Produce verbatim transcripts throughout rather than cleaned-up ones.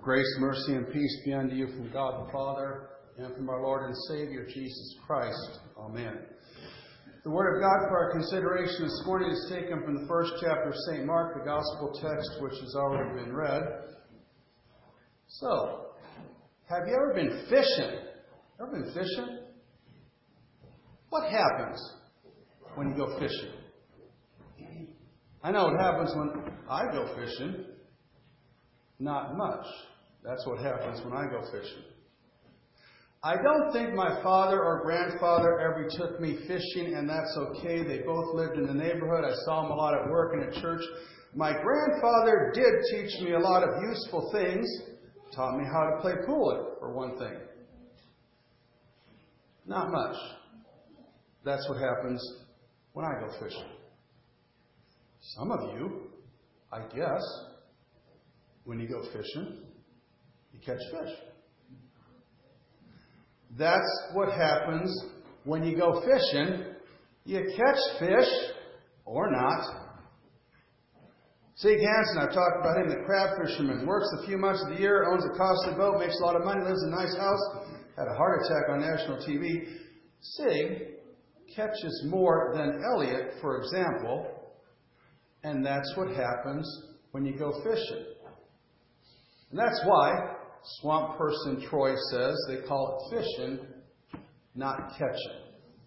Grace, mercy, and peace be unto you from God the Father and from our Lord and Savior, Jesus Christ. Amen. The Word of God for our consideration this morning is taken from the first chapter of Saint Mark, the Gospel text, which has already been read. So, have you ever been fishing? Ever been fishing? What happens when you go fishing? I know what happens when I go fishing. Not much. That's what happens when I go fishing. I don't think my father or grandfather ever took me fishing, and that's okay. They both lived in the neighborhood. I saw them a lot at work and at church. My grandfather did teach me a lot of useful things. Taught me how to play pool, for one thing. Not much. That's what happens when I go fishing. Some of you, I guess, when you go fishing, you catch fish. That's what happens when you go fishing. You catch fish or not. Zeke Hansen, I've talked about him, the crab fisherman. Works a few months of the year, owns a costly boat, makes a lot of money, lives in a nice house. Had a heart attack on national T V. Sig catches more than Elliot, for example. And that's what happens when you go fishing. And that's why swamp person Troy says they call it fishing, not catching.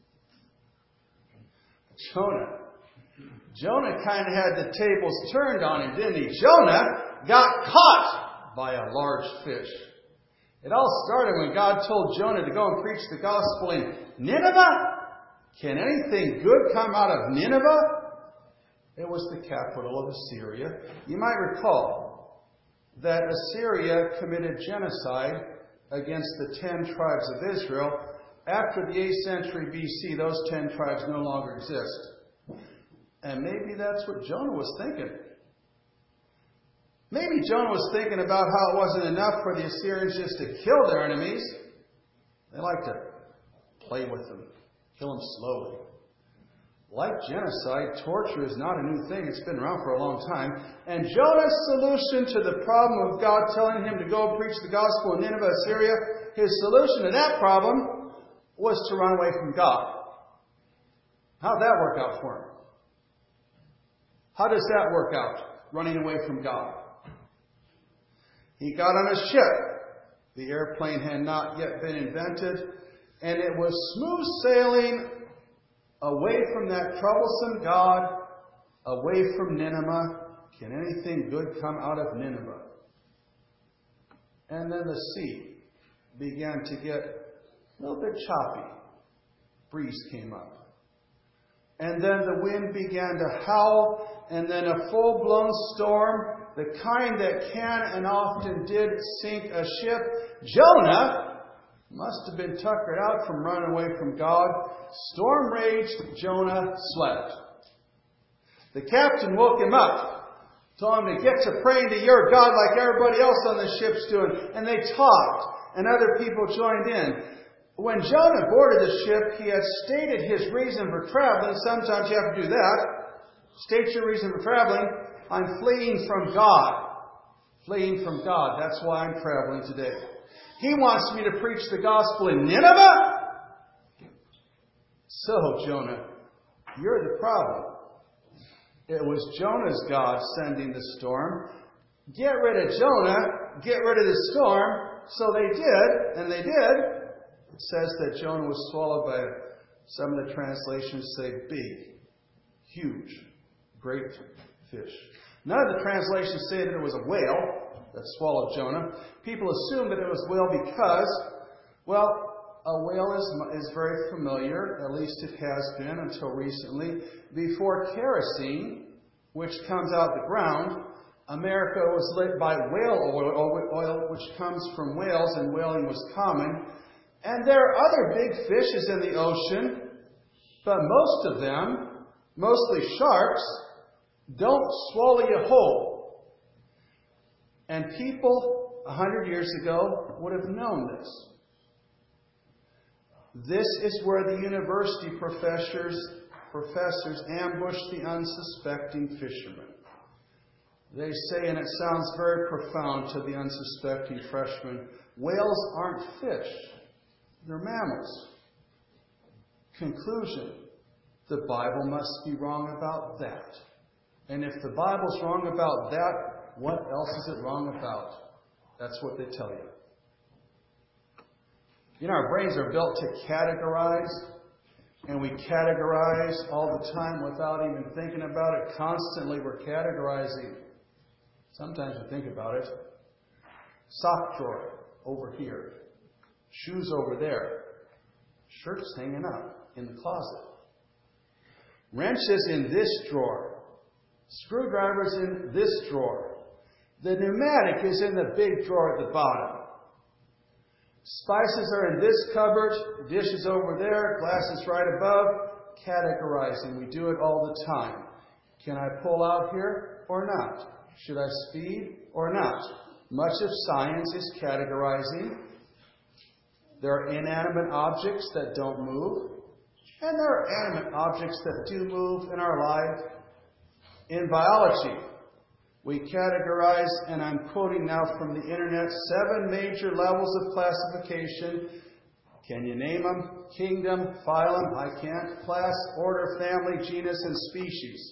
Jonah. Jonah kind of had the tables turned on him, didn't he? Jonah got caught by a large fish. It all started when God told Jonah to go and preach the gospel in Nineveh. Can anything good come out of Nineveh? It was the capital of Assyria. You might recall that Assyria committed genocide against the ten tribes of Israel. After the eighth century B C, those ten tribes no longer exist. And maybe that's what Jonah was thinking. Maybe Jonah was thinking about how it wasn't enough for the Assyrians just to kill their enemies. They like to play with them, kill them slowly. Like genocide, torture is not a new thing. It's been around for a long time. And Jonah's solution to the problem of God telling him to go preach the gospel in Nineveh, Assyria, his solution to that problem was to run away from God. How'd that work out for him? How does that work out, running away from God? He got on a ship. The airplane had not yet been invented. And it was smooth sailing away from that troublesome God, away from Nineveh. Can anything good come out of Nineveh? And then the sea began to get a little bit choppy. Breeze came up. And then the wind began to howl, and then a full-blown storm, the kind that can and often did sink a ship. Jonah must have been tuckered out from running away from God. Storm raged, Jonah slept. The captain woke him up, told him to get to praying to your God like everybody else on the ship's doing. And they talked, and other people joined in. When Jonah boarded the ship, he had stated his reason for traveling. Sometimes you have to do that. State your reason for traveling. I'm fleeing from God. Fleeing from God. That's why I'm traveling today. He wants me to preach the gospel in Nineveh? So, Jonah, you're the problem. It was Jonah's God sending the storm. Get rid of Jonah, get rid of the storm. So they did, and they did. It says that Jonah was swallowed by, some of the translations say, big, huge, great fish. None of the translations say that it was a whale that swallowed Jonah. People assume that it was whale because, well, a whale is, is very familiar, at least it has been until recently. Before kerosene, which comes out the ground, America was lit by whale oil, oil, which comes from whales, and whaling was common. And there are other big fishes in the ocean, but most of them, mostly sharks, don't swallow you whole. And people a hundred years ago would have known this. This is where the university professors, professors ambushed the unsuspecting fishermen. They say, and it sounds very profound to the unsuspecting freshman, whales aren't fish. They're mammals. Conclusion, the Bible must be wrong about that. And if the Bible's wrong about that, what else is it wrong about? That's what they tell you. You know, our brains are built to categorize, and we categorize all the time without even thinking about it. Constantly we're categorizing. Sometimes we think about it. Sock drawer over here. Shoes over there. Shirts hanging up in the closet. Wrenches in this drawer. Screwdrivers in this drawer. The pneumatic is in the big drawer at the bottom. Spices are in this cupboard. Dishes over there. Glasses right above. Categorizing. We do it all the time. Can I pull out here or not? Should I speed or not? Much of science is categorizing. There are inanimate objects that don't move. And there are animate objects that do move in our life. In biology, we categorize, and I'm quoting now from the internet, seven major levels of classification. Can you name them? Kingdom, phylum, I can't. Class, order, family, genus, and species.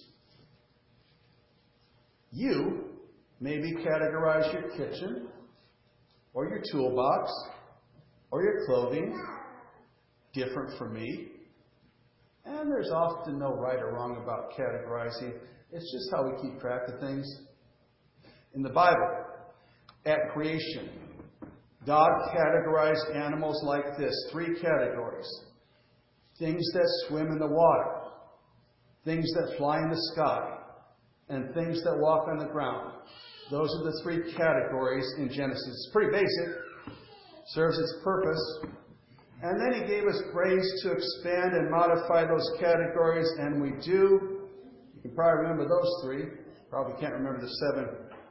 You maybe categorize your kitchen, or your toolbox, or your clothing, different from me. And there's often no right or wrong about categorizing. It's just how we keep track of things. In the Bible, at creation, God categorized animals like this. Three categories. Things that swim in the water. Things that fly in the sky. And things that walk on the ground. Those are the three categories in Genesis. It's pretty basic. Serves its purpose. And then He gave us grace to expand and modify those categories, and we do. You can probably remember those three. Probably can't remember the seven.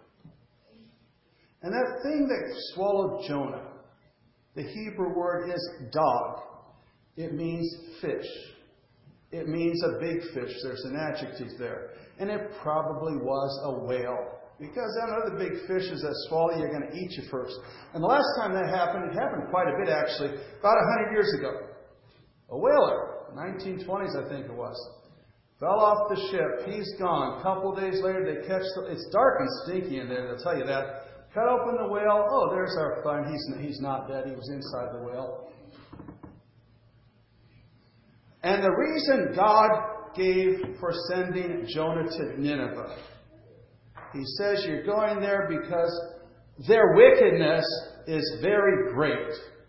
And that thing that swallowed Jonah, the Hebrew word is dog. It means fish. It means a big fish. There's an adjective there. And it probably was a whale. Because I know the big fishes that swallow you are going to eat you first. And the last time that happened, it happened quite a bit actually, about one hundred years ago. A whaler, nineteen twenties I think it was, fell off the ship. He's gone. A couple days later they catch the... It's dark and stinky in there, they'll tell you that. Cut open the whale. Oh, there's our fun. He's, he's not dead. He was inside the whale. And the reason God gave for sending Jonah to Nineveh, He says you're going there because their wickedness is very great.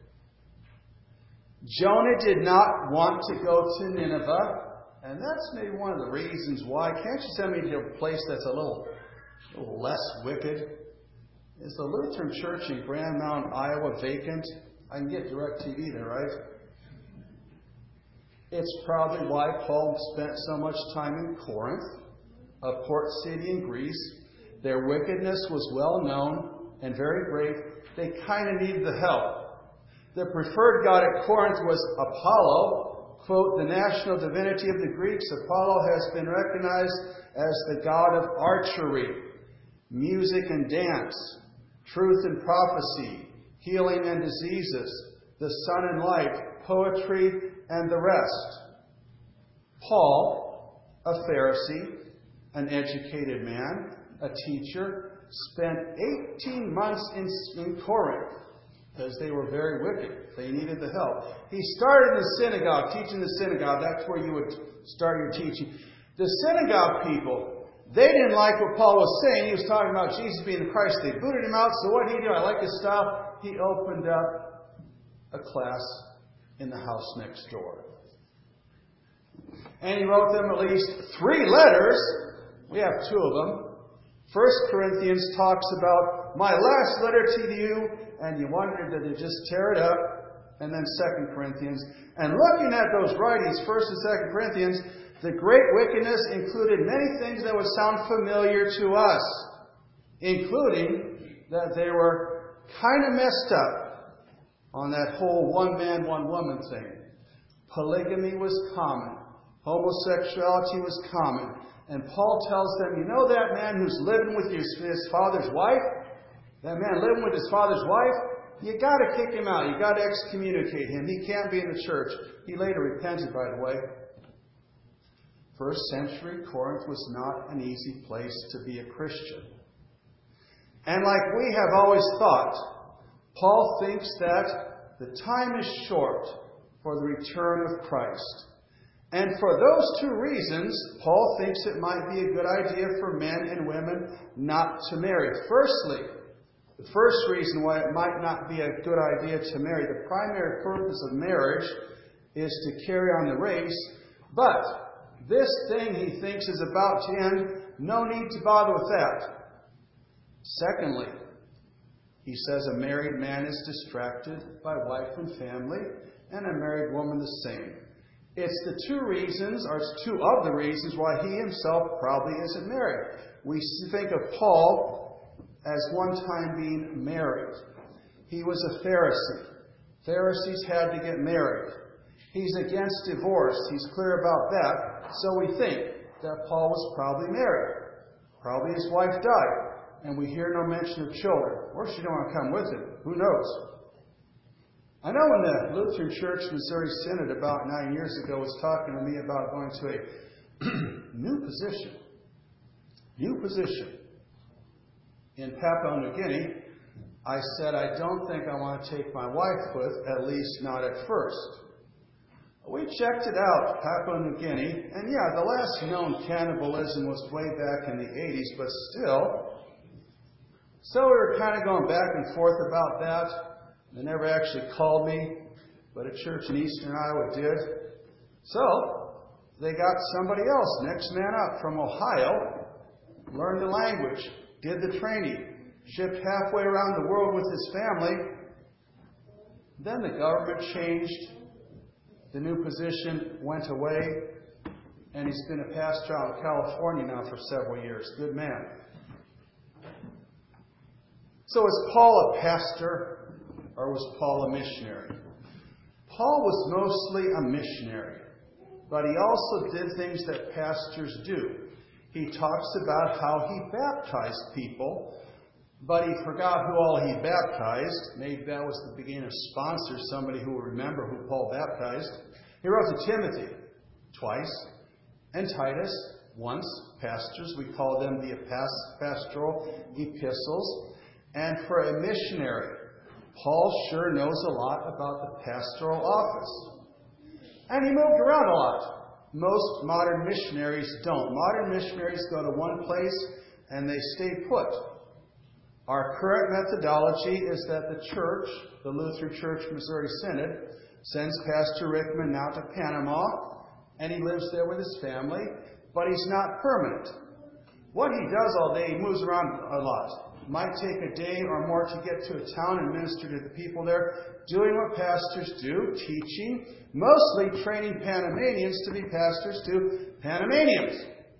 Jonah did not want to go to Nineveh, and that's maybe one of the reasons why. Can't you send me to a place that's a little, a little less wicked? Is the Lutheran Church in Grand Mountain, Iowa vacant? I can get DirecTV there, right? It's probably why Paul spent so much time in Corinth, a port city in Greece. Their wickedness was well known and very great. They kind of needed the help. The preferred god at Corinth was Apollo. Quote, the national divinity of the Greeks, Apollo has been recognized as the god of archery, music and dance, truth and prophecy, healing and diseases, the sun and light, poetry, and the rest. Paul, a Pharisee, an educated man, a teacher, spent eighteen months in, in Corinth because they were very wicked. They needed the help. He started in the synagogue, teaching the synagogue. That's where you would start your teaching. The synagogue people, they didn't like what Paul was saying. He was talking about Jesus being the Christ. They booted him out. So what did he do? I like his style. He opened up a class in the house next door. And he wrote them at least three letters. We have two of them. First Corinthians talks about my last letter to you, and you wondered that they just tear it up. And then Second Corinthians. And looking at those writings, First and Second Corinthians, the great wickedness included many things that would sound familiar to us, including that they were kind of messed up on that whole one man, one woman thing. Polygamy was common. Homosexuality was common. And Paul tells them, you know that man who's living with his, his father's wife? That man living with his father's wife? You got to kick him out. You got to excommunicate him. He can't be in the church. He later repented, by the way. First century Corinth was not an easy place to be a Christian. And like we have always thought, Paul thinks that the time is short for the return of Christ. And for those two reasons, Paul thinks it might be a good idea for men and women not to marry. Firstly, the first reason why it might not be a good idea to marry, the primary purpose of marriage is to carry on the race. But this thing he thinks is about to end, no need to bother with that. Secondly, he says a married man is distracted by wife and family, and a married woman the same. It's the two reasons, or it's two of the reasons, why he himself probably isn't married. We think of Paul as one time being married. He was a Pharisee. Pharisees had to get married. He's against divorce. He's clear about that. So we think that Paul was probably married. Probably his wife died. And we hear no mention of children. Or she didn't want to come with him. Who knows? I know when the Lutheran Church Missouri Synod about nine years ago was talking to me about going to a new position. New position. In Papua New Guinea, I said, I don't think I want to take my wife with, at least not at first. We checked it out, Papua New Guinea, and yeah, the last known cannibalism was way back in the eighties, but still. So we were kind of going back and forth about that. They never actually called me, but a church in eastern Iowa did. So they got somebody else, next man up from Ohio, learned the language, did the training, shipped halfway around the world with his family. Then the government changed. The new position went away, and he's been a pastor out in California now for several years. Good man. So is Paul a pastor, or was Paul a missionary? Paul was mostly a missionary, but he also did things that pastors do. He talks about how he baptized people, but he forgot who all he baptized. Maybe that was the beginning of sponsor, somebody who will remember who Paul baptized. He wrote to Timothy twice, and Titus once. Pastors, we call them the pastoral epistles. And for a missionary, Paul sure knows a lot about the pastoral office. And he moved around a lot. Most modern missionaries don't. Modern missionaries go to one place and they stay put. Our current methodology is that the church, the Lutheran Church Missouri Synod, sends Pastor Rickman now to Panama, and he lives there with his family, but he's not permanent. What he does all day, he moves around a lot. Might take a day or more to get to a town and minister to the people there, doing what pastors do, teaching, mostly training Panamanians to be pastors to Panamanians.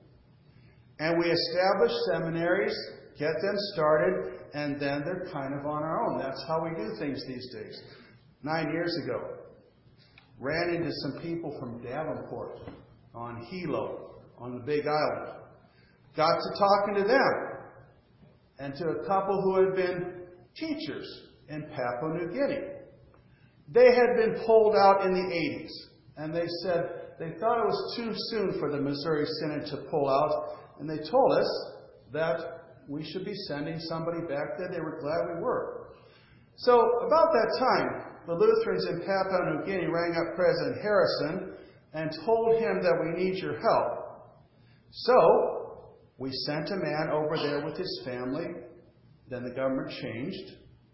And we establish seminaries, get them started, and then they're kind of on our own. That's how we do things these days. Nine years ago, ran into some people from Davenport on Hilo, on the Big Island. Got to talking to them. And to a couple who had been teachers in Papua New Guinea. They had been pulled out in the eighties, and they said they thought it was too soon for the Missouri Synod to pull out, and they told us that we should be sending somebody back there. They were glad we were. So about that time, the Lutherans in Papua New Guinea rang up President Harrison and told him that we need your help. So we sent a man over there with his family. Then the government changed.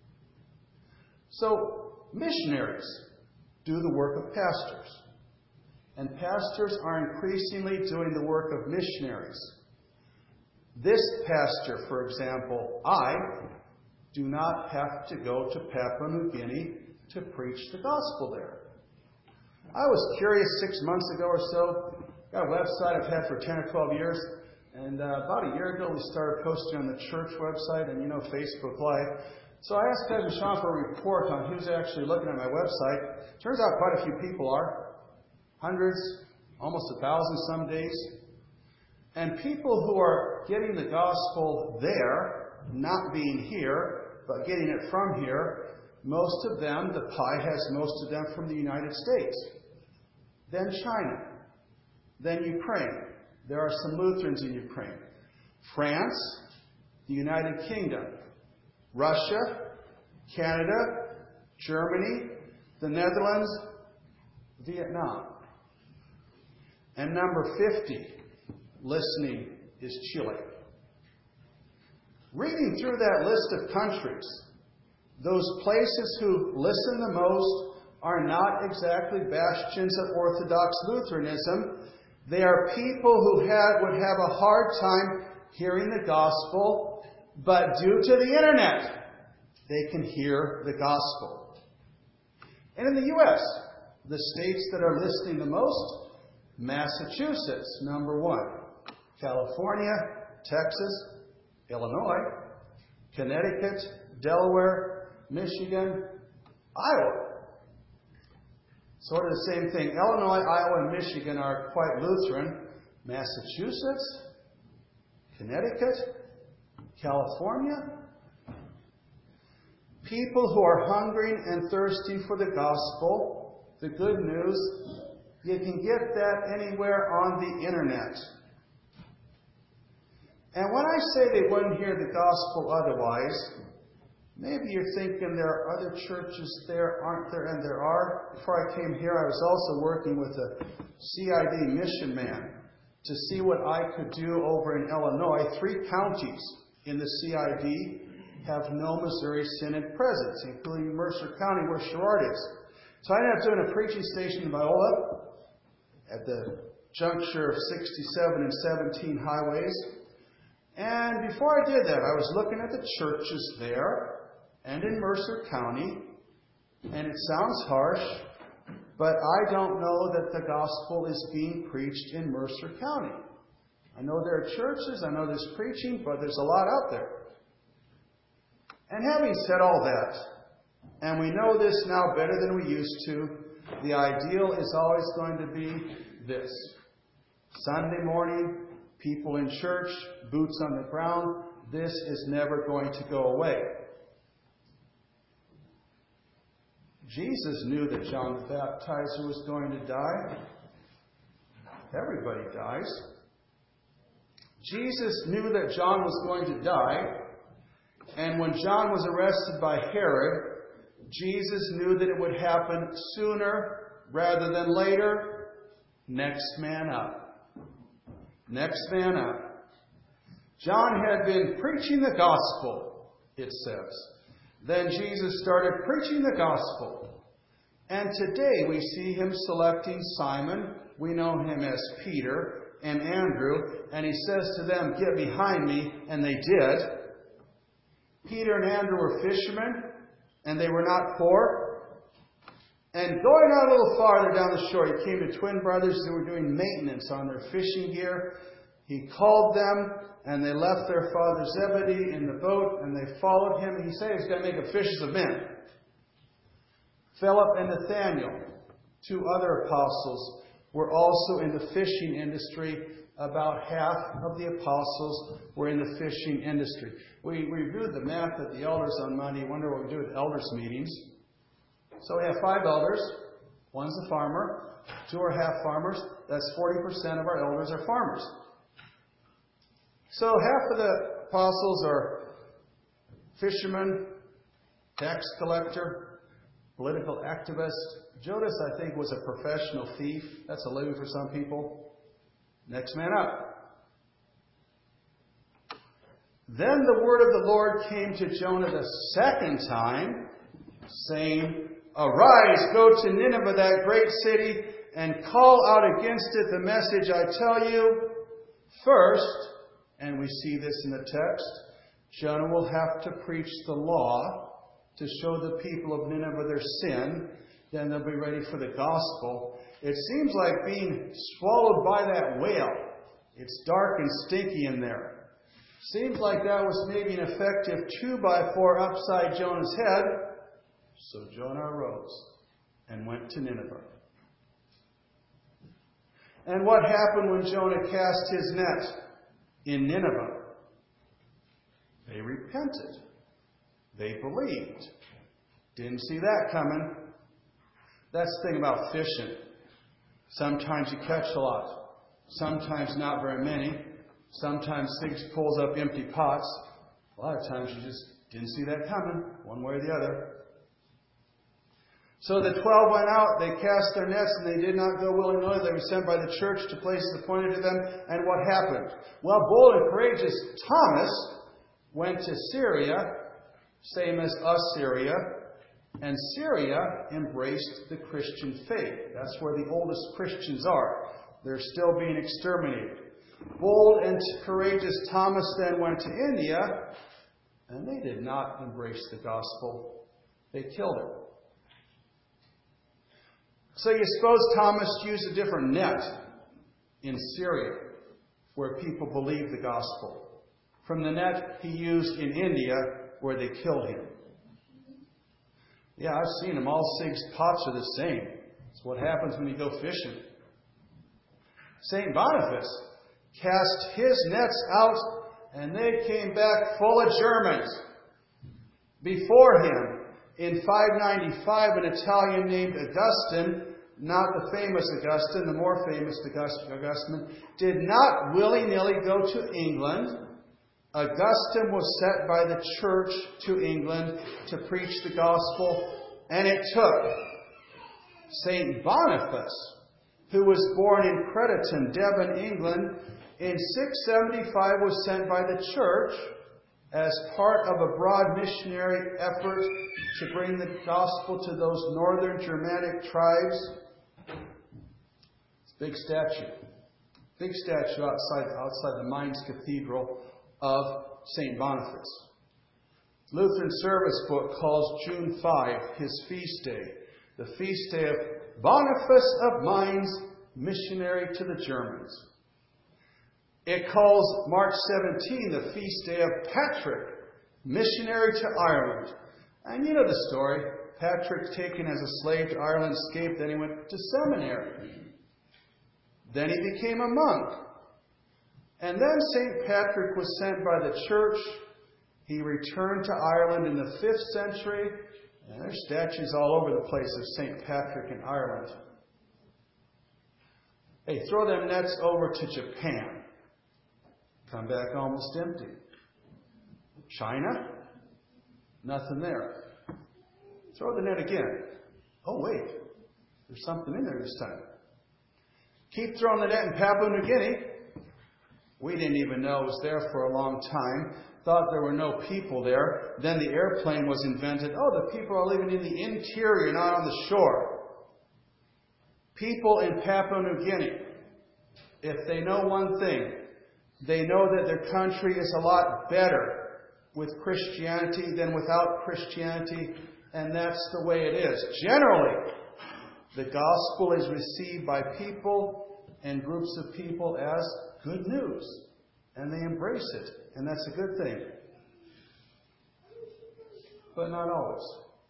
So missionaries do the work of pastors. And pastors are increasingly doing the work of missionaries. This pastor, for example, I do not have to go to Papua New Guinea to preach the gospel there. I was curious six months ago or so. Got a website I've had for ten or twelve years. And uh, about a year ago, we started posting on the church website and, you know, Facebook Live. So I asked Kevin Sean for a report on who's actually looking at my website. Turns out quite a few people are. Hundreds, almost a thousand some days. And people who are getting the gospel there, not being here, but getting it from here, most of them, the pie has most of them from the United States. Then China. Then Ukraine. There are some Lutherans in Ukraine. France, the United Kingdom, Russia, Canada, Germany, the Netherlands, Vietnam. And number fifty, listening, is Chile. Reading through that list of countries, those places who listen the most are not exactly bastions of Orthodox Lutheranism. They are people who have, would have a hard time hearing the gospel, but due to the internet, they can hear the gospel. And in the U S, the states that are listening the most, Massachusetts, number one. California, Texas, Illinois, Connecticut, Delaware, Michigan, Iowa. Sort of the same thing. Illinois, Iowa, and Michigan are quite Lutheran. Massachusetts, Connecticut, California. People who are hungering and thirsting for the gospel, the good news, you can get that anywhere on the internet. And when I say they wouldn't hear the gospel otherwise, maybe you're thinking there are other churches there, aren't there? And there are. Before I came here, I was also working with a C I D mission man to see what I could do over in Illinois. Three counties in the C I D have no Missouri Synod presence, including Mercer County, where Sherrard is. So I ended up doing a preaching station in Viola at the juncture of sixty-seven and seventeen highways. And before I did that, I was looking at the churches there and in Mercer County, and it sounds harsh, but I don't know that the gospel is being preached in Mercer County. I know there are churches, I know there's preaching, but there's a lot out there. And having said all that, and we know this now better than we used to, the ideal is always going to be this. Sunday morning, people in church, boots on the ground. This is never going to go away. Jesus knew that John the Baptizer was going to die. Everybody dies. Jesus knew that John was going to die. And when John was arrested by Herod, Jesus knew that it would happen sooner rather than later. Next man up. Next man up. John had been preaching the gospel, it says. Then Jesus started preaching the gospel. And today we see him selecting Simon. We know him as Peter and Andrew. And he says to them, "Get behind me." And they did. Peter and Andrew were fishermen, and they were not poor. And going on a little farther down the shore, he came to twin brothers who were doing maintenance on their fishing gear. He called them, and they left their father Zebedee in the boat, and they followed him. And he said he was going to make a fishers of men. Philip and Nathaniel, two other apostles, were also in the fishing industry. About half of the apostles were in the fishing industry. We reviewed the map at the elders on Monday. Wonder what we do at elders meetings. So we have five elders. One's a farmer. Two are half farmers. That's forty percent of our elders are farmers. So half of the apostles are fishermen, tax collector, political activist. Judas, I think, was a professional thief. That's a living for some people. Next man up. Then the word of the Lord came to Jonah the second time, saying, "Arise, go to Nineveh, that great city, and call out against it the message I tell you." First, and we see this in the text, Jonah will have to preach the law to show the people of Nineveh their sin. Then they'll be ready for the gospel. It seems like being swallowed by that whale. It's dark and stinky in there. Seems like that was maybe an effective two by four upside Jonah's head. So Jonah arose and went to Nineveh. And what happened when Jonah cast his net in Nineveh? They repented. They believed. Didn't see that coming. That's the thing about fishing. Sometimes you catch a lot. Sometimes not very many. Sometimes things pulls up empty pots. A lot of times you just didn't see that coming, one way or the other. So the twelve went out, they cast their nets, and they did not go willy-nilly. They were sent by the church to places appointed to them. And what happened? Well, bold and courageous Thomas went to Syria, same as Assyria, and Syria embraced the Christian faith. That's where the oldest Christians are. They're still being exterminated. Bold and courageous Thomas then went to India, and they did not embrace the gospel. They killed him. So you suppose Thomas used a different net in Syria, where people believed the gospel, from the net he used in India, where they killed him. Yeah, I've seen them. All six pots are the same. It's what happens when you go fishing. Saint Boniface cast his nets out, and they came back full of Germans. Before him, in five ninety-five, an Italian named Augustine, not the famous Augustine, the more famous Augustine, did not willy-nilly go to England. Augustine was sent by the church to England to preach the gospel, and it took Saint Boniface, who was born in Crediton, Devon, England, in six seventy-five was sent by the church as part of a broad missionary effort to bring the gospel to those northern Germanic tribes. It's a big statue. Big statue outside, outside the Mainz Cathedral of Saint Boniface. Lutheran Service Book calls June fifth his feast day, the feast day of Boniface of Mainz, missionary to the Germans. It calls March seventeenth the feast day of Patrick, missionary to Ireland. And you know the story. Patrick, taken as a slave to Ireland, escaped, then he went to seminary. Then he became a monk. And then Saint Patrick was sent by the church. He returned to Ireland in the fifth century. And there's statues all over the place of Saint Patrick in Ireland. Hey, throw them nets over to Japan. Come back almost empty. China? Nothing there. Throw the net again. Oh, wait. There's something in there this time. Keep throwing the net in Papua New Guinea. We didn't even know it was there for a long time. Thought there were no people there. Then the airplane was invented. Oh, the people are living in the interior, not on the shore. People in Papua New Guinea, if they know one thing, they know that their country is a lot better with Christianity than without Christianity, and that's the way it is. Generally, the gospel is received by people and groups of people as good news, and they embrace it, and that's a good thing. But not always.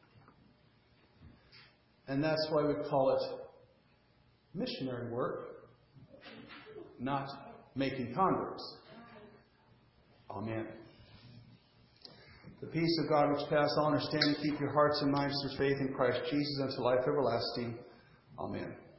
And that's why we call it missionary work, not making converts. Amen. The peace of God which passes all understanding, keep your hearts and minds through faith in Christ Jesus unto life everlasting. Amen.